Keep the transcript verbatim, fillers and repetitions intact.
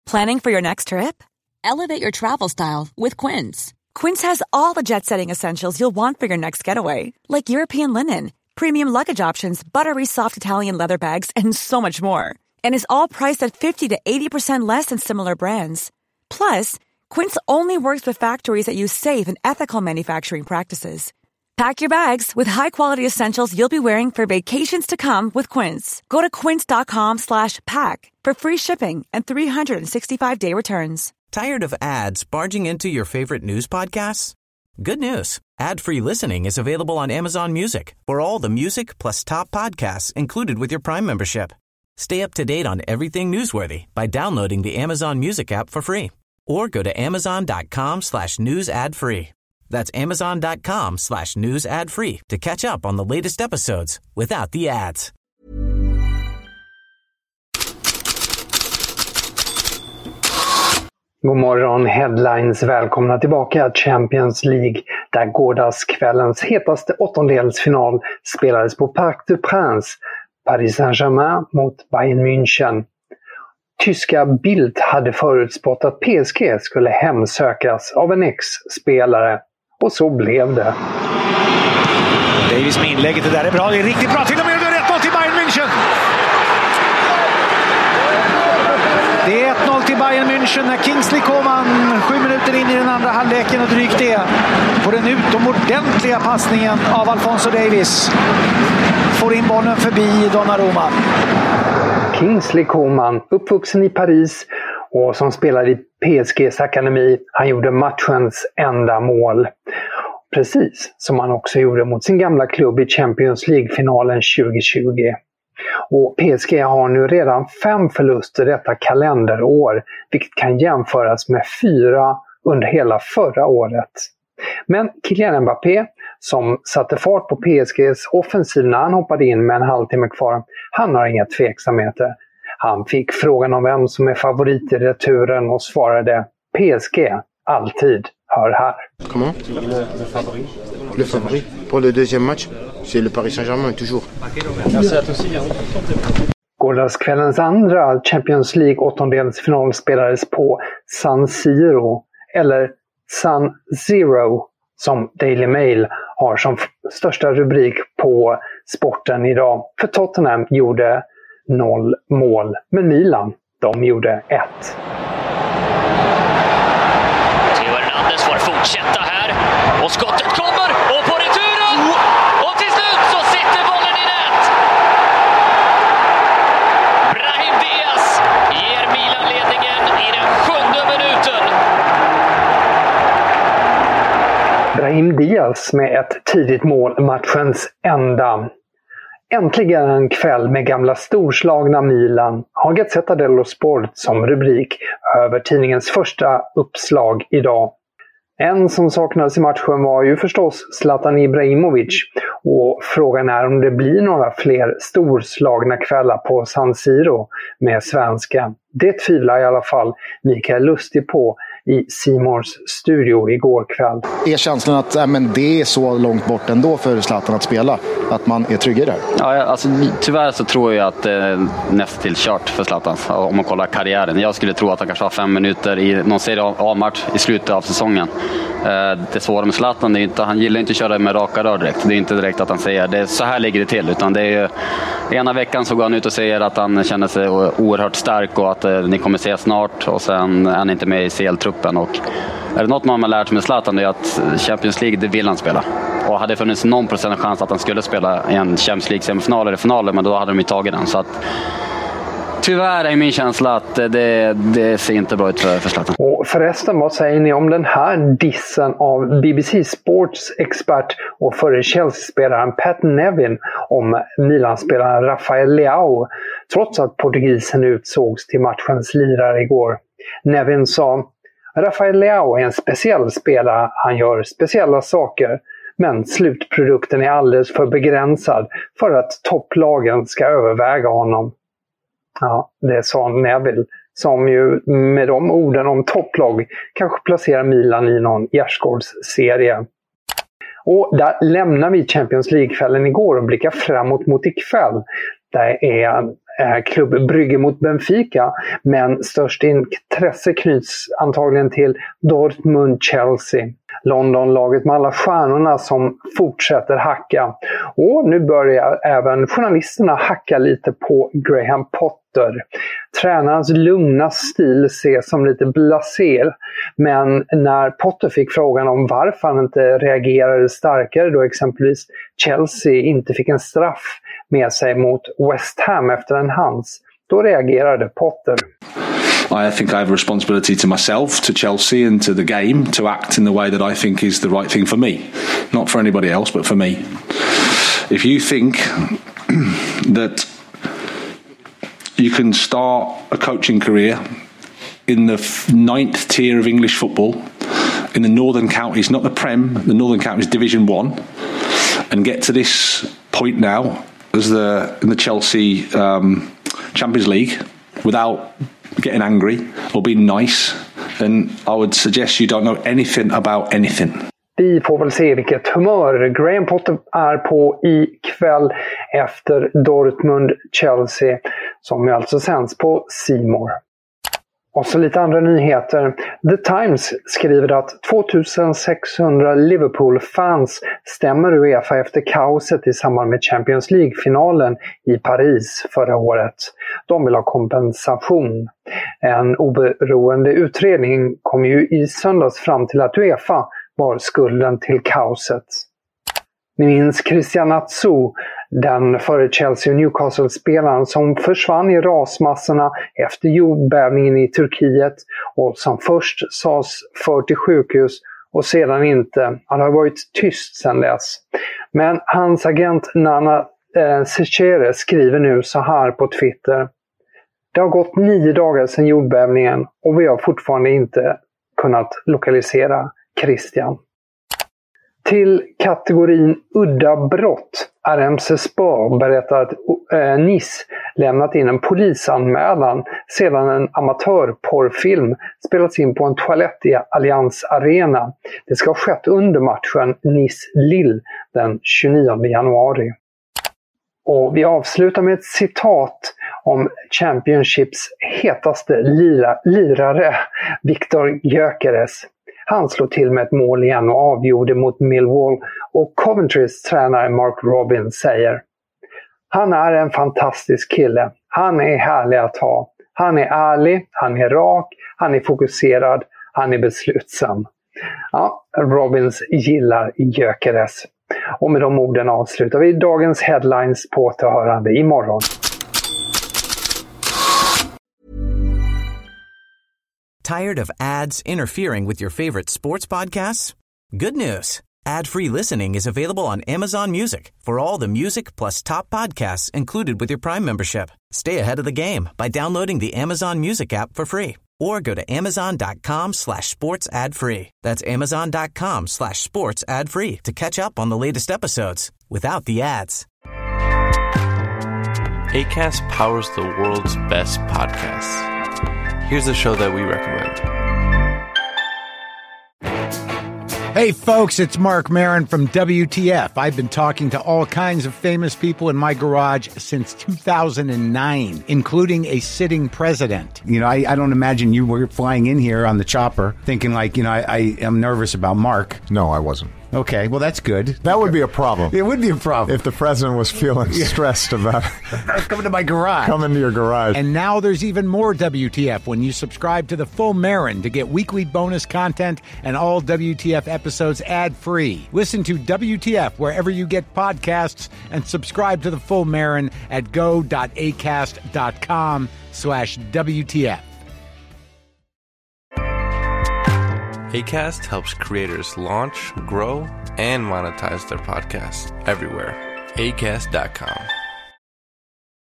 Planning for your next trip? Elevate your travel style with Quince. Quince has all the jet-setting essentials you'll want for your next getaway, like European linen, premium luggage options, buttery soft Italian leather bags, and so much more. And is all priced at fifty to eighty percent less than similar brands. Plus, Quince only works with factories that use safe and ethical manufacturing practices. Pack your bags with high-quality essentials you'll be wearing for vacations to come with Quince. Go to quince.com slash pack for free shipping and three sixty-five day returns. Tired of ads barging into your favorite news podcasts? Good news. Ad-free listening is available on Amazon Music for all the music plus top podcasts included with your Prime membership. Stay up to date on everything newsworthy by downloading the Amazon Music app for free or go to amazon.com slash news ad free. That's amazon.com slash news ad free to catch up on the latest episodes without the ads. God morgon, Headlines. Välkomna tillbaka Champions League, där gårdagskvällens hetaste åttondelsfinal spelades på Parc des Princes, Paris Saint-Germain mot Bayern München. Tyska Bild hade förutspått att P S G skulle hemsökas av en ex-spelare, och så blev det. Davis med inlägget, det där är bra, det är riktigt bra, till och med det är rätt noll till Bayern München. Det är ett noll till Bayern München när Kingsley Coman sju minuter in i den andra halvleken och drygt det på den utomordentliga passningen av Alphonso Davies. Får in bollen förbi Donnarumma. Kingsley Coman, uppvuxen i Paris och som spelade i P S G:s akademi, han gjorde matchens enda mål. Precis som han också gjorde mot sin gamla klubb i Champions League-finalen tjugo tjugo. Och P S G har nu redan fem förluster detta kalenderår, vilket kan jämföras med fyra under hela förra året. Men Kylian Mbappé, som satte fart på P S G:s offensiv när han hoppade in med en halvtimme kvar, han har inga tveksamheter. Han fick frågan om vem som är favorit i returen och svarade P S G, alltid. Hör här. Comment? Le favori. Le favori. Pour le deuxième match, c'est le Paris Saint-Germain, toujours. Merci à tous. Gårdagskvällens andra Champions League åttondelsfinal spelades på San Siro, eller San Zero, som Daily Mail har som största rubrik på sporten idag. För Tottenham gjorde noll mål, men Milan, de gjorde ett. Theo Hernandez får fortsätta här, och skottet kommer, och på returen, och till slut så sitter bollen i nät. Brahim Diaz ger Milan ledningen i den sjunde minuten. Brahim Diaz med ett tidigt mål, matchens enda. Äntligen en kväll med gamla storslagna Milan, har Gazzetta dello Sport som rubrik över tidningens första uppslag idag. En som saknades i matchen var ju förstås Zlatan Ibrahimovic, och frågan är om det blir några fler storslagna kvällar på San Siro med svenska. Det tvivlar i alla fall Mikael Lustig på i C Mors studio igår kväll. Är känslan att äh, men det är så långt bort ändå för Zlatan att spela, att man är tryggare där? Ja, alltså, tyvärr så tror jag att det är nästan till kört för Zlatan om man kollar karriären. Jag skulle tro att han kanske har fem minuter i någon serie A-match i slutet av säsongen. Det svåra med Zlatan är inte, han gillar inte att köra med raka rör direkt. Det är inte direkt att han säger det, så här ligger det till, utan det är ena veckan så går han ut och säger att han känner sig oerhört stark och att eh, ni kommer se snart, och sen är han inte med i C L-truppen. Och är det något man har lärt sig med Zlatan, det är att Champions League, det vill han spela. Och hade det funnits någon procent chans att han skulle spela i en Champions League semifinal eller finaler, men då hade de ju tagit den. Så att tyvärr är min känsla att det, det ser inte bra ut för, för Zlatan. Och förresten, vad säger ni om den här dissen av B B C Sports expert och före Chelsea-spelaren Pat Nevin om Milan-spelaren Rafael Leao, trots att portugisen utsågs till matchens lirare igår? Nevin sa: Rafael Leao är en speciell spelare, han gör speciella saker, men slutprodukten är alldeles för begränsad för att topplagen ska överväga honom. Ja, det sa Neville, som ju med de orden om topplag kanske placerar Milan i någon gärdsgårdsserie. Och där lämnar vi Champions League-kvällen igår och blickar framåt mot ikväll. Det är eh, klubb Brygge mot Benfica, men störst intresse knyts antagligen till Dortmund-Chelsea. Londonlaget med alla stjärnorna som fortsätter hacka. Och nu börjar även journalisterna hacka lite på Graham Potter. Tränarens lugna stil ses som lite blasé, men när Potter fick frågan om varför han inte reagerade starkare då exempelvis Chelsea inte fick en straff med sig mot West Ham efter en hands, då reagerade Potter. I think I have a responsibility to myself, to Chelsea and to the game to act in the way that I think is the right thing for me. Not for anybody else, but for me. If you think that you can start a coaching career in the ninth tier of English football, in the Northern Counties, not the Prem, the Northern Counties Division One, and get to this point now as the in the Chelsea um, Champions League without getting angry or being nice, then I would suggest you don't know anything about anything. Vi får väl se vilket humör Graham Potter är på ikväll efter Dortmund-Chelsea, som ju alltså sänds på C More. Och så lite andra nyheter. The Times skriver att tvåtusensexhundra Liverpool-fans stämmer UEFA efter kaoset i samband med Champions League-finalen i Paris förra året. De vill ha kompensation. En oberoende utredning kom ju i söndags fram till att UEFA var skulden till kaoset. Ni minns Christian Atsu, den före Chelsea och Newcastle-spelaren som försvann i rasmassorna efter jordbävningen i Turkiet och som först sades för till sjukhus och sedan inte. Han har varit tyst sedan dess. Men hans agent Nana eh, Sechere skriver nu så här på Twitter. Det har gått nio dagar sedan jordbävningen och vi har fortfarande inte kunnat lokalisera Christian. Till kategorin udda brott. R M C Sport berättar att eh, Nice lämnat in en polisanmälan sedan en amatörporrfilm spelats in på en toalett i Allianz Arena. Det ska ha skett under matchen Nice-Lille den tjugonionde januari. Och vi avslutar med ett citat om Championships hetaste lira, lirare, Viktor Gyökeres. Han slog till med ett mål igen och avgjorde mot Millwall, och Coventrys tränare Mark Robin säger: han är en fantastisk kille. Han är härlig att ha. Han är ärlig, han är rak, han är fokuserad, han är beslutsam. Ja, Robins gillar Gyökeres. Och med de orden avslutar vi dagens headlines på återhörande imorgon. Tired of ads interfering with your favorite sports podcasts? Good news. Ad-free listening is available on Amazon Music for all the music plus top podcasts included with your Prime membership. Stay ahead of the game by downloading the Amazon Music app for free or go to amazon.com slash sports ad free. That's amazon.com slash sports ad free to catch up on the latest episodes without the ads. Acast powers the world's best podcasts. Here's a show that we recommend. Hey folks, it's Mark Maron from W T F. I've been talking to all kinds of famous people in my garage since two thousand nine, including a sitting president. You know, I, I don't imagine you were flying in here on the chopper thinking like, you know, I, I am nervous about Mark. No, I wasn't. Okay, well, that's good. That would be a problem. It would be a problem. If the president was feeling stressed about coming to my garage. Coming to your garage. And now there's even more W T F when you subscribe to the full Marin to get weekly bonus content and all W T F episodes ad-free. Listen to W T F wherever you get podcasts and subscribe to the full Marin at go.acast.com slash WTF. Acast helps creators launch, grow, and monetize their podcasts everywhere. acast dot com.